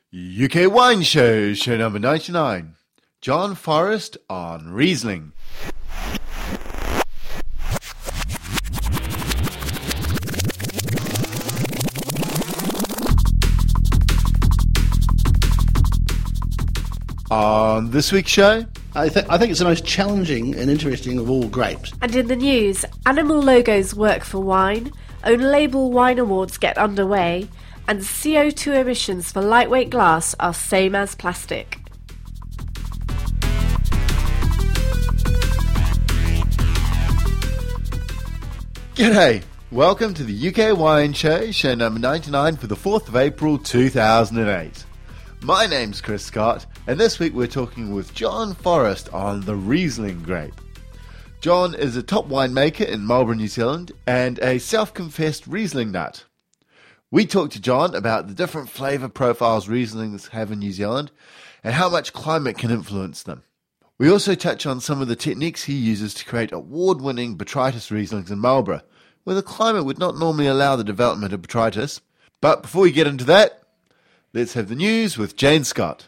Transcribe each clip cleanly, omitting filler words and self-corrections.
UK Wine Show, show number 99. John Forrest on Riesling. On this week's show, I think it's the most challenging and interesting of all grapes. And in the news, animal logos work for wine, own label wine awards get underway, and CO2 emissions for lightweight glass are same as plastic. G'day! Welcome to the UK Wine Show, show number 99 for the 4th of April 2008. My name's Chris Scott, and this week we're talking with John Forrest on the Riesling grape. John is a top winemaker in Marlborough, New Zealand, and a self-confessed Riesling nut. We talked to John about the different flavour profiles Rieslings have in New Zealand and how much climate can influence them. We also touch on some of the techniques he uses to create award-winning Botrytis Rieslings in Marlborough, where the climate would not normally allow the development of Botrytis. But before we get into that, let's have the news with Jane Scott.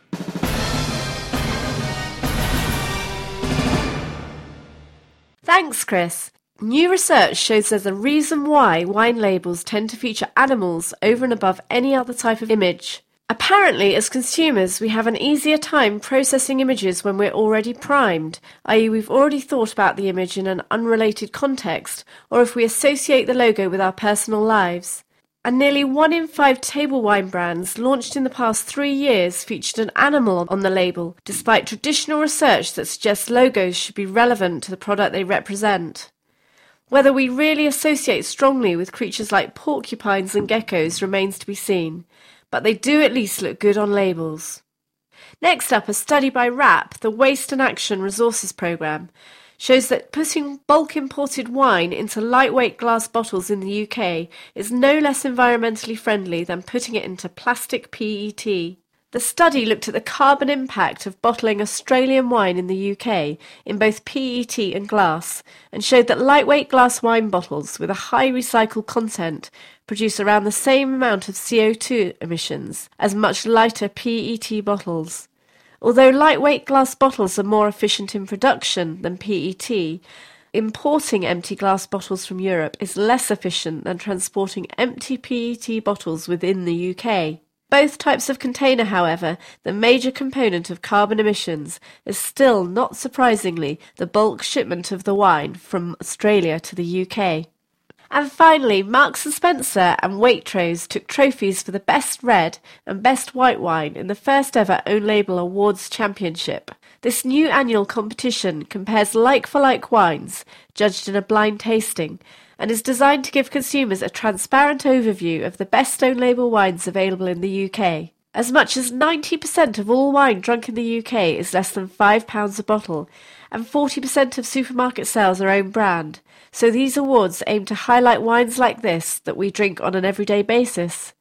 Thanks, Chris. New research shows there's a reason why wine labels tend to feature animals over and above any other type of image. Apparently, as consumers, we have an easier time processing images when we're already primed, i.e. we've already thought about the image in an unrelated context, or if we associate the logo with our personal lives. And nearly 1 in 5 table wine brands launched in the past 3 years featured an animal on the label, despite traditional research that suggests logos should be relevant to the product they represent. Whether we really associate strongly with creatures like porcupines and geckos remains to be seen, but they do at least look good on labels. Next up, a study by WRAP, the Waste and Action Resources Programme, shows that putting bulk imported wine into lightweight glass bottles in the UK is no less environmentally friendly than putting it into plastic PET. The study looked at the carbon impact of bottling Australian wine in the UK in both PET and glass, and showed that lightweight glass wine bottles with a high recycled content produce around the same amount of CO2 emissions as much lighter PET bottles. Although lightweight glass bottles are more efficient in production than PET, importing empty glass bottles from Europe is less efficient than transporting empty PET bottles within the UK. Both types of container, however, the major component of carbon emissions is still, not surprisingly, the bulk shipment of the wine from Australia to the UK. And finally, Marks & Spencer and Waitrose took trophies for the Best Red and Best White Wine in the first ever Own Label Awards Championship. This new annual competition compares like-for-like wines, judged in a blind tasting, and is designed to give consumers a transparent overview of the best own label wines available in the UK. As much as 90% of all wine drunk in the UK is less than £5 a bottle, and 40% of supermarket sales are own brand, so these awards aim to highlight wines like this that we drink on an everyday basis.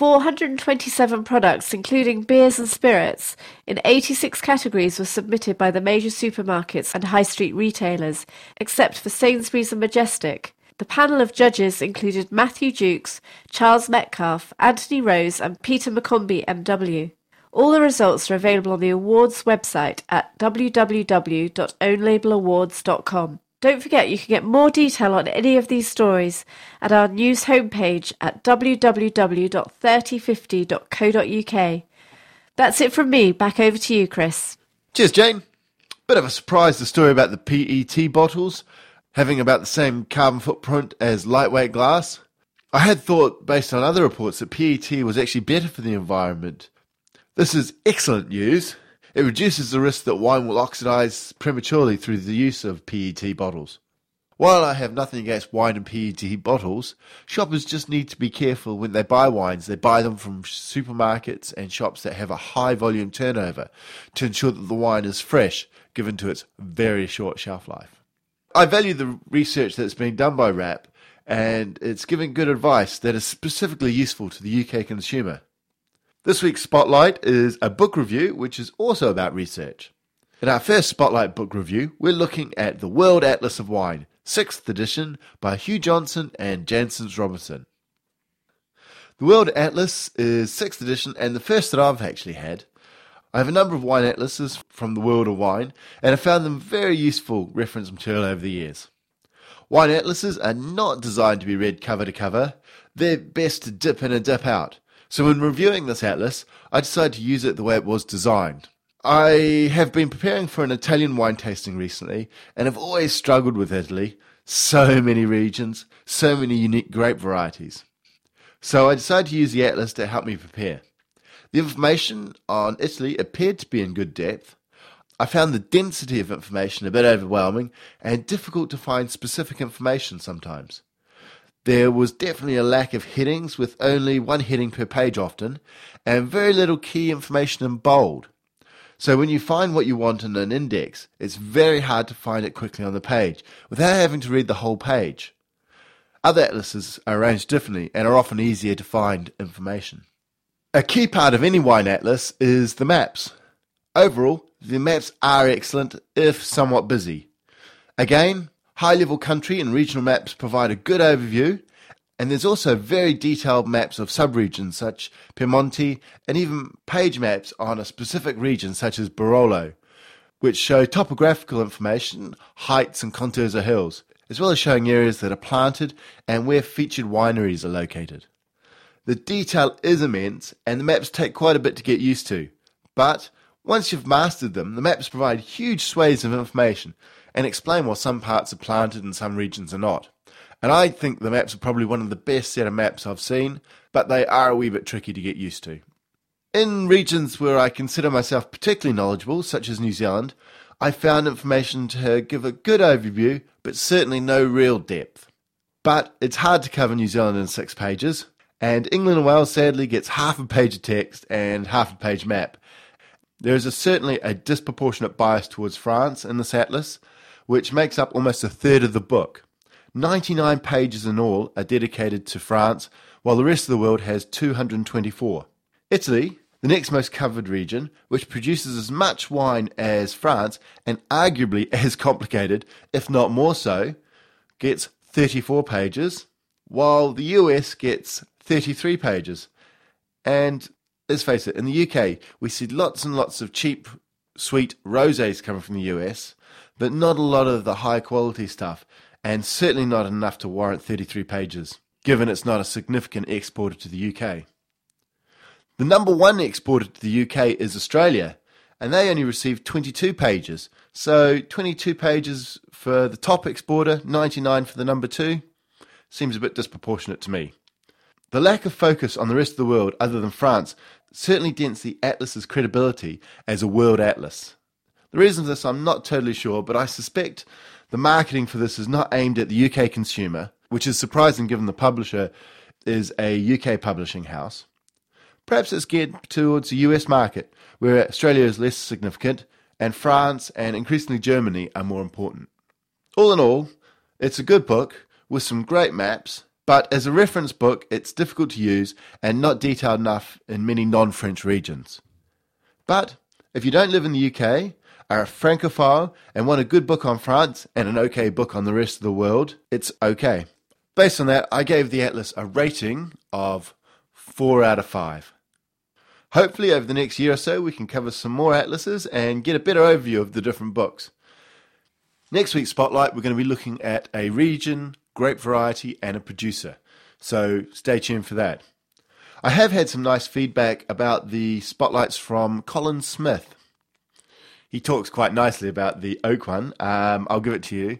427 products, including beers and spirits, in 86 categories were submitted by the major supermarkets and high street retailers, except for Sainsbury's and Majestic. The panel of judges included Matthew Jukes, Charles Metcalfe, Anthony Rose and Peter McCombie MW. All the results are available on the awards website at www.ownlabelawards.com. Don't forget you can get more detail on any of these stories at our news homepage at www.3050.co.uk. That's it from me. Back over to you, Chris. Cheers, Jane. Bit of a surprise, the story about the PET bottles having about the same carbon footprint as lightweight glass. I had thought, based on other reports, that PET was actually better for the environment. This is excellent news. It reduces the risk that wine will oxidise prematurely through the use of PET bottles. While I have nothing against wine and PET bottles, shoppers just need to be careful when they buy wines. They buy them from supermarkets and shops that have a high volume turnover to ensure that the wine is fresh, given to its very short shelf life. I value the research that's being done by WRAP, and it's giving good advice that is specifically useful to the UK consumer. This week's Spotlight is a book review, which is also about research. In our first Spotlight book review, we're looking at The World Atlas of Wine, 6th edition by Hugh Johnson and Janssens Robinson. The World Atlas is 6th edition and the first that I've actually had. I have a number of wine atlases from the world of wine, and have found them very useful reference material over the years. Wine atlases are not designed to be read cover to cover. They're best to dip in and dip out. So when reviewing this atlas, I decided to use it the way it was designed. I have been preparing for an Italian wine tasting recently, and have always struggled with Italy. So many regions, so many unique grape varieties. So I decided to use the atlas to help me prepare. The information on Italy appeared to be in good depth. I found the density of information a bit overwhelming and difficult to find specific information sometimes. There was definitely a lack of headings, with only one heading per page often, and very little key information in bold. So when you find what you want in an index, it's very hard to find it quickly on the page, without having to read the whole page. Other atlases are arranged differently and are often easier to find information. A key part of any wine atlas is the maps. Overall, the maps are excellent, if somewhat busy. Again, high-level country and regional maps provide a good overview, and there's also very detailed maps of sub-regions such Piemonte, and even page maps on a specific region such as Barolo, which show topographical information, heights and contours of hills, as well as showing areas that are planted and where featured wineries are located. The detail is immense, and the maps take quite a bit to get used to, but once you've mastered them, the maps provide huge swathes of information and explain why some parts are planted and some regions are not. And I think the maps are probably one of the best set of maps I've seen, but they are a wee bit tricky to get used to. In regions where I consider myself particularly knowledgeable, such as New Zealand, I found information to give a good overview, but certainly no real depth. But it's hard to cover New Zealand in 6 pages, and England and Wales sadly gets half a page of text and half a page map. There is certainly a disproportionate bias towards France in this atlas, which makes up almost a third of the book. 99 pages in all are dedicated to France, while the rest of the world has 224. Italy, the next most covered region, which produces as much wine as France, and arguably as complicated, if not more so, gets 34 pages, while the US gets 33 pages. And let's face it, in the UK, we see lots and lots of cheap, sweet rosés coming from the US, but not a lot of the high quality stuff, and certainly not enough to warrant 33 pages, given it's not a significant exporter to the UK. The number one exporter to the UK is Australia, and they only received 22 pages. So 22 pages for the top exporter, 99 for the number 2, seems a bit disproportionate to me. The lack of focus on the rest of the world other than France certainly dents the atlas's credibility as a world atlas. The reason for this I'm not totally sure, but I suspect the marketing for this is not aimed at the UK consumer, which is surprising given the publisher is a UK publishing house. Perhaps it's geared towards the US market, where Australia is less significant, and France and increasingly Germany are more important. All in all, it's a good book with some great maps, but as a reference book, it's difficult to use and not detailed enough in many non-French regions. But if you don't live in the UK, are a Francophile, and want a good book on France and an okay book on the rest of the world, it's okay. Based on that, I gave the atlas a rating of 4 out of 5. Hopefully over the next year or so we can cover some more atlases and get a better overview of the different books. Next week's Spotlight, we're going to be looking at a region, grape variety and a producer. So stay tuned for that. I have had some nice feedback about the Spotlights from Colin Smith. He talks quite nicely about the oak one. I'll give it to you.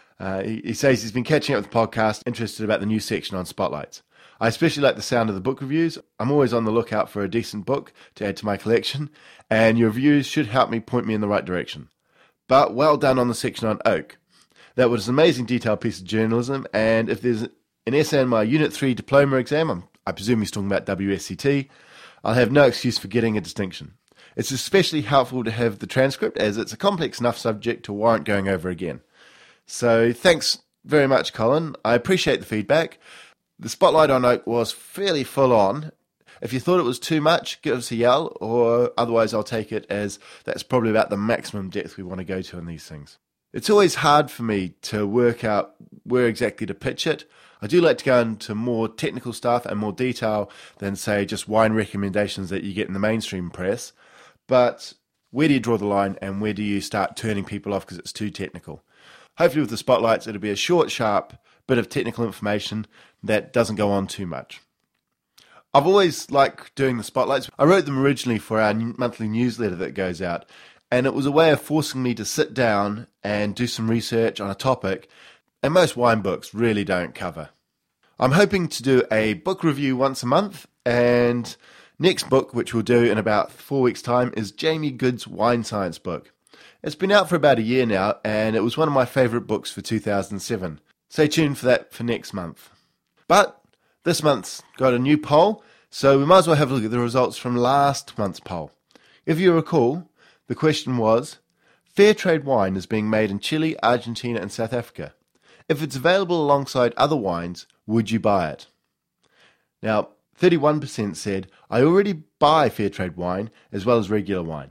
He says he's been catching up with the podcast, interested about the new section on Spotlights. I especially like the sound of the book reviews. I'm always on the lookout for a decent book to add to my collection, and your reviews should help me point me in the right direction. But well done on the section on oak. That was an amazing detailed piece of journalism, and if there's an essay in my Unit 3 diploma exam, I presume he's talking about WSET, I'll have no excuse for getting a distinction. It's especially helpful to have the transcript, as it's a complex enough subject to warrant going over again. So thanks very much, Colin. I appreciate the feedback. The Spotlight on oak was fairly full on. If you thought it was too much, give us a yell, or otherwise I'll take it as that's probably about the maximum depth we want to go to in these things. It's always hard for me to work out where exactly to pitch it. I do like to go into more technical stuff and more detail than, say, just wine recommendations that you get in the mainstream press. But where do you draw the line, and where do you start turning people off because it's too technical? Hopefully with the spotlights, it'll be a short, sharp bit of technical information that doesn't go on too much. I've always liked doing the spotlights. I wrote them originally for our monthly newsletter that goes out, and it was a way of forcing me to sit down and do some research on a topic, and most wine books really don't cover. I'm hoping to do a book review once a month, and next book, which we'll do in about 4 weeks' time, is Jamie Good's Wine Science book. It's been out for about a year now, and it was one of my favourite books for 2007. Stay tuned for that for next month. But this month's got a new poll, so we might as well have a look at the results from last month's poll. If you recall, the question was, fair trade wine is being made in Chile, Argentina and South Africa. If it's available alongside other wines, would you buy it? Now, 31% said, I already buy fair trade wine as well as regular wine.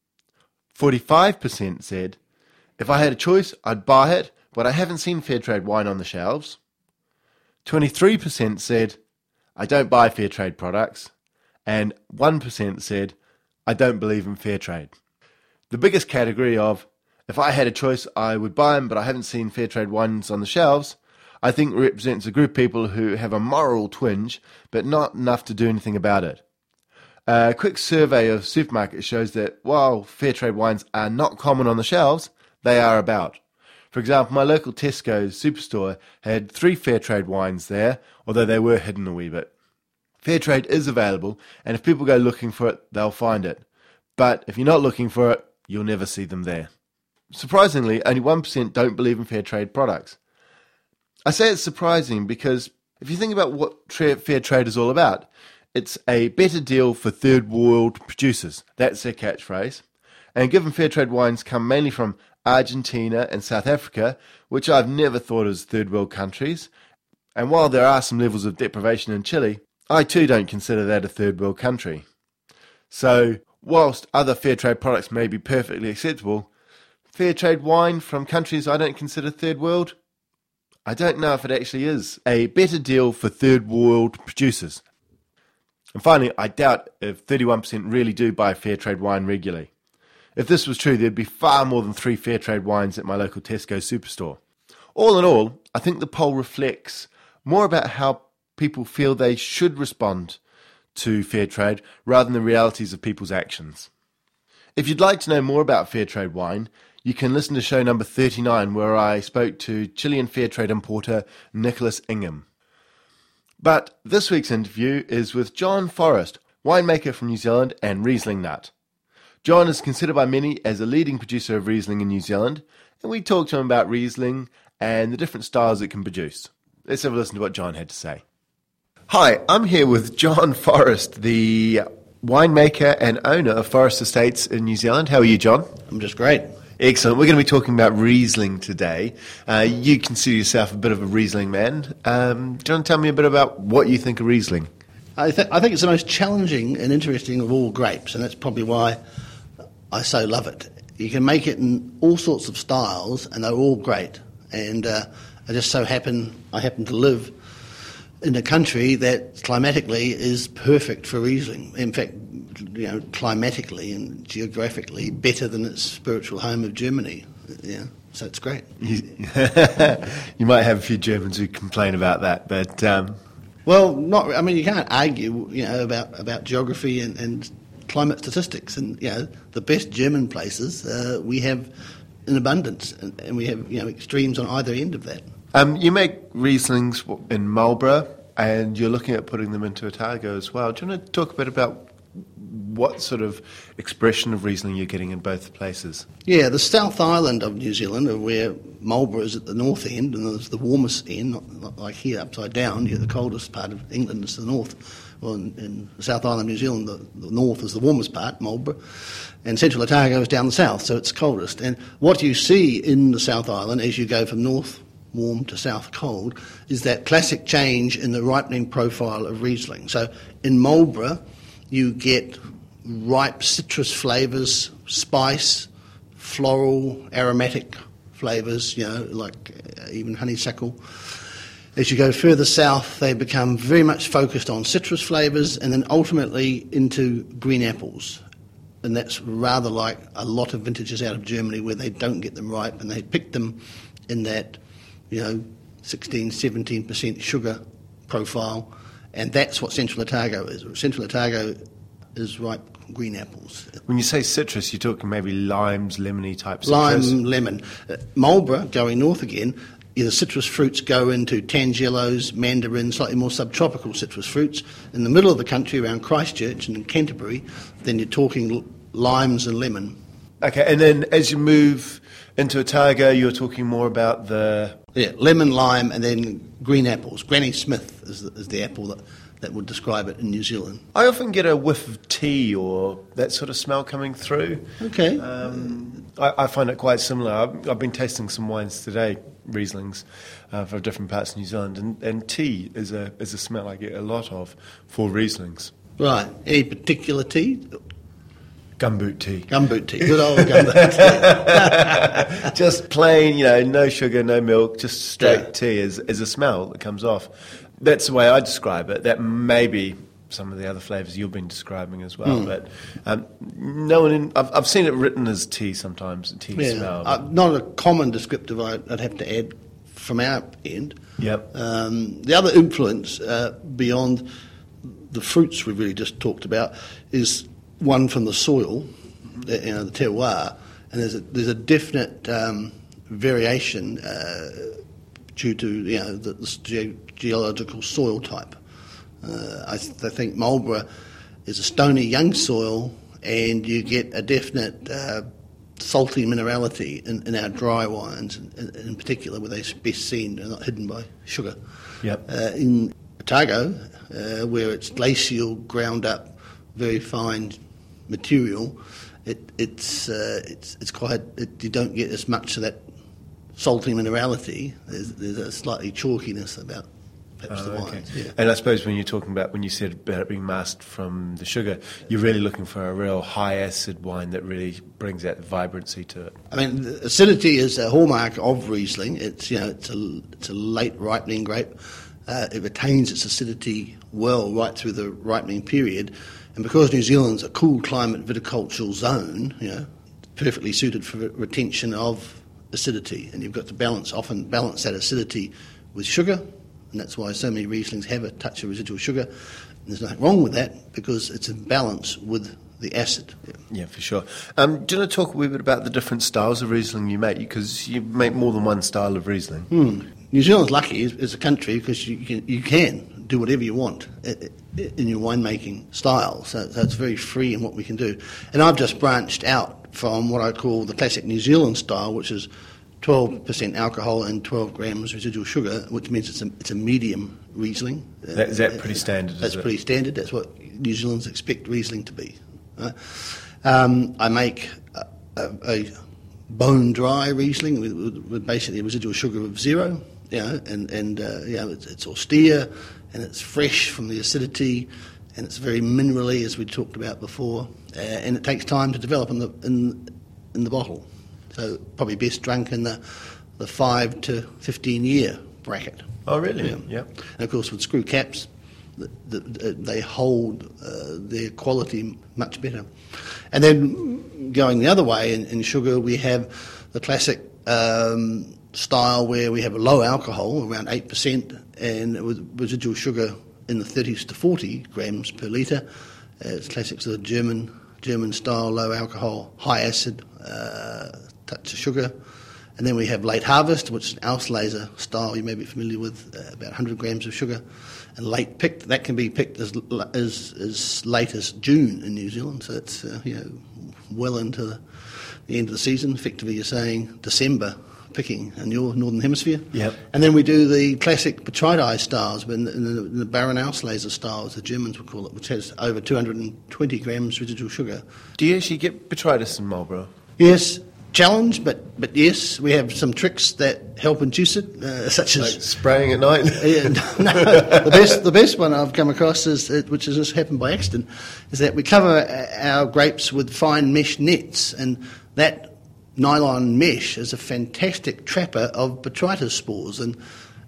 45% said, if I had a choice, I'd buy it, but I haven't seen fair trade wine on the shelves. 23% said, I don't buy fair trade products. And 1% said, I don't believe in fair trade. The biggest category of, if I had a choice, I would buy them, but I haven't seen fair trade wines on the shelves, I think represents a group of people who have a moral twinge, but not enough to do anything about it. A quick survey of supermarkets shows that while fair trade wines are not common on the shelves, they are about. For example, my local Tesco superstore had 3 fair trade wines there, although they were hidden a wee bit. Fair trade is available, and if people go looking for it, they'll find it. But if you're not looking for it, you'll never see them there. Surprisingly, only 1% don't believe in fair trade products. I say it's surprising because if you think about what fair trade is all about, it's a better deal for third world producers. That's their catchphrase. And given fair trade wines come mainly from Argentina and South Africa, which I've never thought as third world countries, and while there are some levels of deprivation in Chile, I too don't consider that a third world country. So, whilst other fair trade products may be perfectly acceptable, fair trade wine from countries I don't consider third world, I don't know if it actually is a better deal for third world producers. And finally, I doubt if 31% really do buy fair trade wine regularly. If this was true, there'd be far more than 3 fair trade wines at my local Tesco superstore. All in all, I think the poll reflects more about how people feel they should respond to fair trade rather than the realities of people's actions. If you'd like to know more about fair trade wine, you can listen to show number 39 where I spoke to Chilean fair trade importer Nicholas Ingham. But this week's interview is with John Forrest, winemaker from New Zealand and Riesling nut. John is considered by many as a leading producer of Riesling in New Zealand, and we talked to him about Riesling and the different styles it can produce. Let's have a listen to what John had to say. Hi, I'm here with John Forrest, the winemaker and owner of Forrest Estates in New Zealand. How are you, John? I'm just great. Excellent. We're going to be talking about Riesling today. You consider yourself a bit of a Riesling man. Do you want to tell me a bit about what you think of Riesling? I think it's the most challenging and interesting of all grapes, and that's probably why I so love it. You can make it in all sorts of styles, and they're all great. And I happen to live in a country that climatically is perfect for Riesling. In fact, climatically and geographically better than its spiritual home of Germany. Yeah, so it's great. You might have a few Germans who complain about that, but you can't argue, about geography and climate statistics, and the best German places we have in abundance, and we have extremes on either end of that. You make Rieslings in Marlborough, and you're looking at putting them into Otago as well. Do you want to talk a bit about what sort of expression of Riesling you're getting in both places? Yeah, the South Island of New Zealand, where Marlborough is at the north end, and it's the warmest end, not like here upside down. The coldest part of England is the north. Well, in the South Island of New Zealand, the north is the warmest part, Marlborough, and Central Otago is down the south, so it's coldest. And what you see in the South Island as you go from north warm to south cold is that classic change in the ripening profile of Riesling. So in Marlborough, you get ripe citrus flavours, spice, floral, aromatic flavours, like even honeysuckle. As you go further south, they become very much focused on citrus flavours and then ultimately into green apples. And that's rather like a lot of vintages out of Germany where they don't get them ripe and they pick them in that, 16, 17% sugar profile. And that's what Central Otago is. Central Otago is ripe green apples. When you say citrus, you're talking maybe limes, lemony type citrus? Lime, lemon. Marlborough, going north again, the citrus fruits go into tangelos, mandarins, slightly more subtropical citrus fruits. In the middle of the country, around Christchurch and in Canterbury, then you're talking limes and lemon. Okay, and then as you move into Otago, you're talking more about the... Yeah, lemon, lime, and then green apples. Granny Smith is the apple that would describe it in New Zealand. I often get a whiff of tea or that sort of smell coming through. Okay. I find it quite similar. I've been tasting some wines today, Rieslings, from different parts of New Zealand, and tea is a smell I get a lot of for Rieslings. Right. Any particular tea? Gumboot tea. Gumboot tea. Good old gumboot tea. Just plain, no sugar, no milk, just straight tea is a smell that comes off. That's the way I describe it. That may be some of the other flavours you've been describing as well. But no one I've seen it written as tea sometimes, a tea smell. Not a common descriptive I'd have to add from our end. Yep. The other influence beyond the fruits we've really just talked about is one from the soil, the terroir, and there's a definite variation due to the geological soil type. I think Marlborough is a stony young soil, and you get a definite salty minerality in our dry wines, in particular, where they're best seen and not hidden by sugar. Yep. In Otago, where it's glacial, ground up, very fine material, it's quite. You don't get as much of that salty minerality. There's a slightly chalkiness about perhaps the wines. Okay. Yeah. And I suppose when you said about it being masked from the sugar, you're really looking for a real high acid wine that really brings that vibrancy to it. I mean, acidity is a hallmark of Riesling. It's a late ripening grape. It retains its acidity well right through the ripening period, and because New Zealand's a cool climate viticultural zone, perfectly suited for retention of acidity, and you've got to often balance that acidity with sugar, and that's why so many Rieslings have a touch of residual sugar. And there's nothing wrong with that because it's in balance with the acid. Yeah, for sure. Do you want to talk a wee bit about the different styles of Riesling you make? Because you make more than one style of Riesling. New Zealand's lucky as a country because you can do whatever you want in your winemaking style. So it's very free in what we can do. And I've just branched out from what I call the classic New Zealand style, which is 12% alcohol and 12 grams residual sugar, which means it's a medium Riesling. Is that pretty standard? That's pretty standard. That's what New Zealanders expect Riesling to be. Right? I make a bone-dry Riesling with basically a residual sugar of 0. It's austere and it's fresh from the acidity, and it's very minerally, as we talked about before, and it takes time to develop in the bottle. So probably best drunk in the 5 to 15 year bracket. Oh, really? Yeah. And of course, with screw caps, they hold their quality much better. And then going the other way in sugar, we have the classic style where we have a low alcohol, around 8%, and with residual sugar in the 30s to 40 grams per litre. It's classic sort of German style, low alcohol, high acid, touch of sugar. And then we have late harvest, which is an Auslese style you may be familiar with, about 100 grams of sugar. And late picked, that can be picked as late as June in New Zealand, so it's well into the end of the season. Effectively, you're saying December picking in your northern hemisphere. Yep. And then we do the classic Botrytis styles, but in the Baron Auslese style, as the Germans would call it, which has over 220 grams residual sugar. Do you actually get Botrytis in Marlborough? Yes. Challenge, but yes, we have some tricks that help induce it, such as like spraying at night. The best one I've come across which has just happened by accident, is that we cover our grapes with fine mesh nets, and that nylon mesh is a fantastic trapper of botrytis spores, and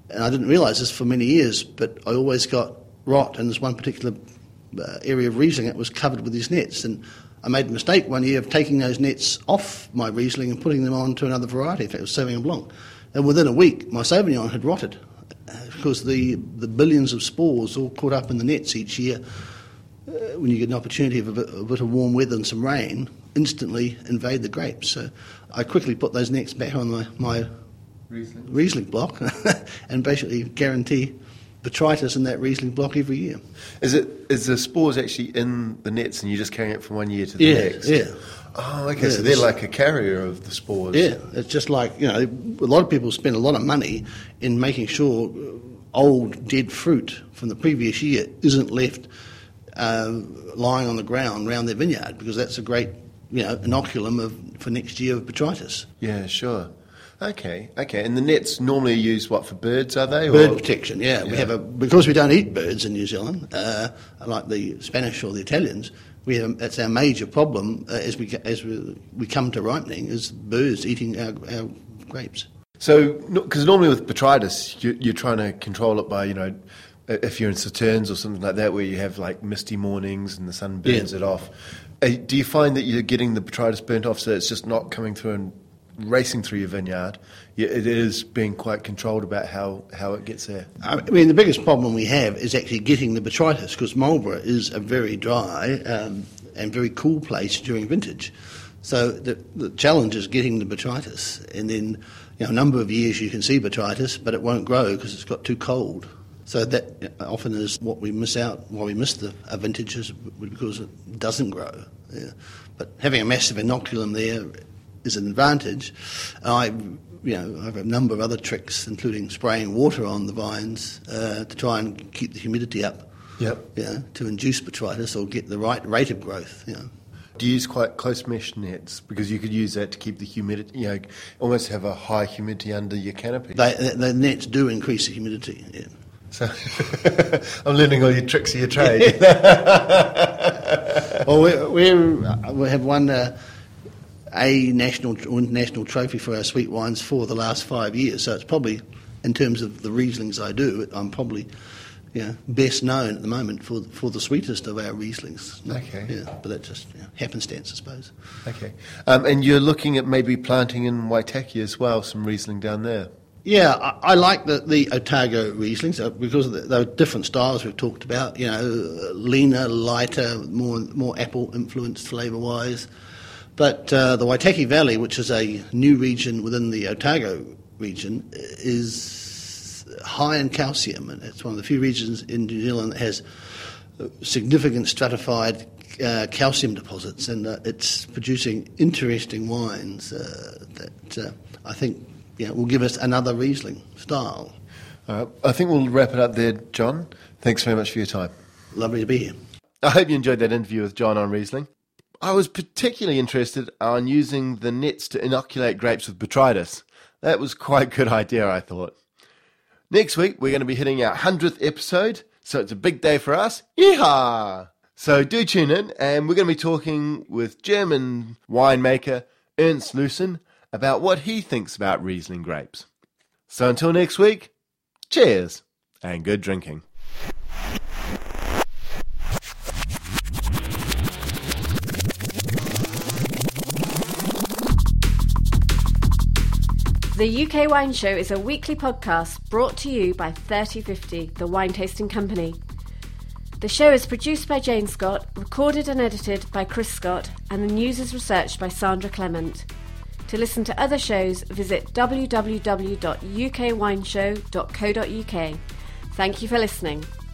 And I didn't realise this for many years, but I always got rot in this one particular area of Riesling that was covered with these nets. And I made the mistake one year of taking those nets off my Riesling and putting them onto another variety. In fact, it was Sauvignon Blanc. And within a week, my Sauvignon had rotted because the billions of spores all caught up in the nets each year. When you get an opportunity of a bit of warm weather and some rain, instantly invade the grapes. So I quickly put those nets back on my Riesling block and basically guarantee botrytis in that Riesling block every year. Is the spores actually in the nets and you're just carrying it from one year to the next? Yeah. Oh, okay, so they're like a carrier of the spores. Yeah, it's just like, a lot of people spend a lot of money in making sure old, dead fruit from the previous year isn't left lying on the ground around their vineyard, because that's a great, inoculum for next year of botrytis. Yeah, sure. Okay. And the nets normally are used, for birds, are they? Bird protection, yeah. We have because we don't eat birds in New Zealand, like the Spanish or the Italians. That's our major problem as we come to ripening, is birds eating our grapes. So, because normally with botrytis, you're trying to control it by, if you're in Sauternes or something like that, where you have like misty mornings and the sun burns it off. Do you find that you're getting the botrytis burnt off, so it's just not coming through and racing through your vineyard? It is being quite controlled about how it gets there. I mean, the biggest problem we have is actually getting the botrytis, because Marlborough is a very dry and very cool place during vintage. So the challenge is getting the botrytis, and then a number of years you can see botrytis, but it won't grow because it's got too cold. So that often is what we miss out, why we miss a vintage, is because it doesn't grow. Yeah. But having a massive inoculum there is an advantage. I have a number of other tricks, including spraying water on the vines to try and keep the humidity up. Yep. To induce botrytis or get the right rate of growth. Do you use quite close mesh nets? Because you could use that to keep the humidity, almost have a high humidity under your canopy. The nets do increase the humidity, yeah. So I'm learning all your tricks of your trade. Well, we have won a national or international trophy for our sweet wines for the last 5 years. So it's probably, in terms of the Rieslings I do, I'm probably best known at the moment for the sweetest of our Rieslings. Okay. Yeah, but that's just happenstance, I suppose. Okay. And you're looking at maybe planting in Waitaki as well, some Riesling down there. Yeah, I like the Otago Rieslings because they're different styles we've talked about. Leaner, lighter, more apple influenced flavour-wise. But the Waitaki Valley, which is a new region within the Otago region, is high in calcium, and it's one of the few regions in New Zealand that has significant stratified calcium deposits, and it's producing interesting wines that I think will give us another Riesling style. I think we'll wrap it up there, John. Thanks very much for your time. Lovely to be here. I hope you enjoyed that interview with John on Riesling. I was particularly interested on using the nets to inoculate grapes with botrytis. That was quite a good idea, I thought. Next week, we're going to be hitting our 100th episode, so it's a big day for us. Yeehaw! So do tune in, and we're going to be talking with German winemaker Ernst Loosen about what he thinks about Riesling grapes. So until next week, cheers and good drinking. The UK Wine Show is a weekly podcast brought to you by 3050, the wine tasting company. The show is produced by Jane Scott, recorded and edited by Chris Scott, and the news is researched by Sandra Clement. To listen to other shows, visit www.ukwineshow.co.uk. Thank you for listening.